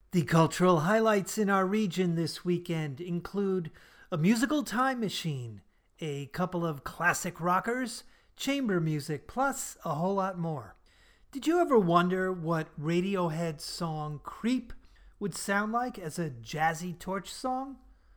The cultural highlights in our region this weekend include a musical time machine, a couple of classic rockers, chamber music, plus a whole lot more. Did you ever wonder what Radiohead's song Creep would sound like as a jazzy torch song?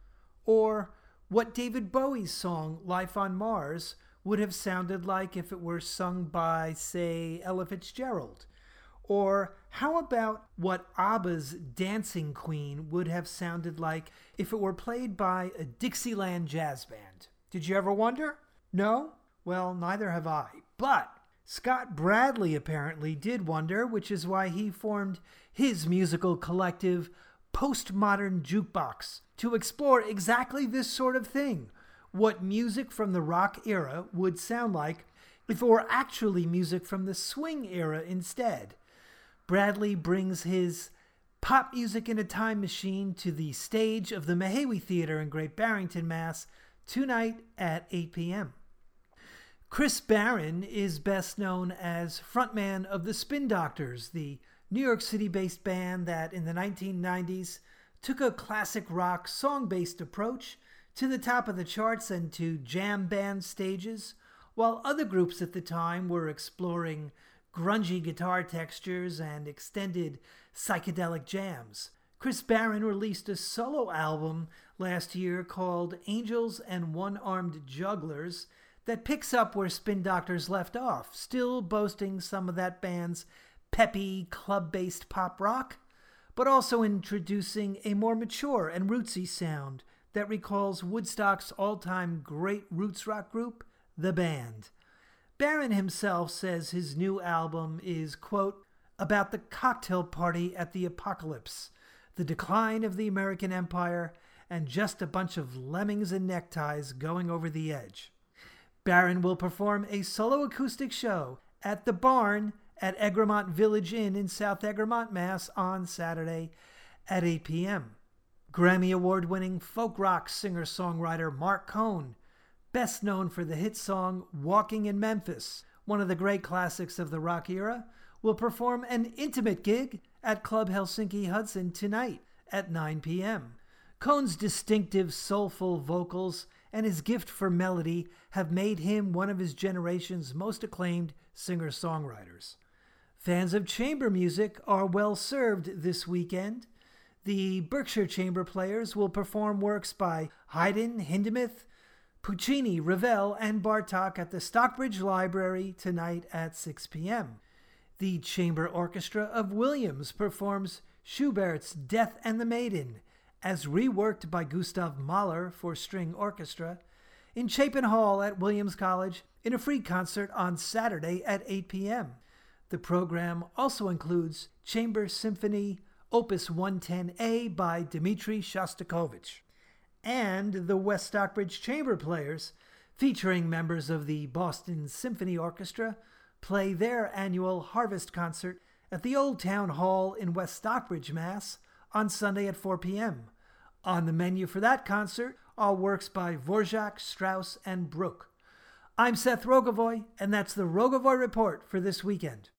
Or what David Bowie's song Life on Mars would have sounded like if it were sung by, say, Ella Fitzgerald? Or how about what ABBA's Dancing Queen would have sounded like if it were played by a Dixieland jazz band? Did you ever wonder? No? Well, neither have I. But Scott Bradley apparently did wonder, which is why he formed his musical collective Postmodern Jukebox to explore exactly this sort of thing. What music from the rock era would sound like if it were actually music from the swing era instead. Bradley brings his pop music in a time machine to the stage of the Mahawi Theater in Great Barrington, Mass. Tonight at 8 p.m. Chris Barron is best known as frontman of the Spin Doctors, the New York City-based band that in the 1990s took a classic rock song-based approach to the top of the charts and to jam band stages, while other groups at the time were exploring grungy guitar textures and extended psychedelic jams. Chris Barron released a solo album last year called Angels and One-Armed Jugglers that picks up where Spin Doctors left off, still boasting some of that band's peppy, club-based pop rock, but also introducing a more mature and rootsy sound that recalls Woodstock's all-time great roots rock group, The Band. Barron himself says his new album is, quote, about the cocktail party at the apocalypse, the decline of the American empire, and just a bunch of lemmings in neckties going over the edge. Barron will perform a solo acoustic show at The Barn at Egremont Village Inn in South Egremont, Mass. On Saturday at 8 p.m. Grammy Award-winning folk rock singer-songwriter Mark Cohn, best known for the hit song Walking in Memphis, one of the great classics of the rock era, will perform an intimate gig at Club Helsinki Hudson tonight at 9 p.m. Cohn's distinctive soulful vocals and his gift for melody have made him one of his generation's most acclaimed singer-songwriters. Fans of chamber music are well served this weekend. The Berkshire Chamber Players will perform works by Haydn, Hindemith, Puccini, Ravel, and Bartok at the Stockbridge Library tonight at 6 p.m. The Chamber Orchestra of Williams performs Schubert's Death and the Maiden, as reworked by Gustav Mahler for string orchestra, in Chapin Hall at Williams College in a free concert on Saturday at 8 p.m. The program also includes Chamber Symphony Opus 110A by Dmitri Shostakovich, and the West Stockbridge Chamber Players, featuring members of the Boston Symphony Orchestra, play their annual Harvest Concert at the Old Town Hall in West Stockbridge, Mass. On Sunday at 4 p.m. On the menu for that concert are works by Dvorak, Strauss, and Bruch. I'm Seth Rogovoy, and that's the Rogovoy Report for this weekend.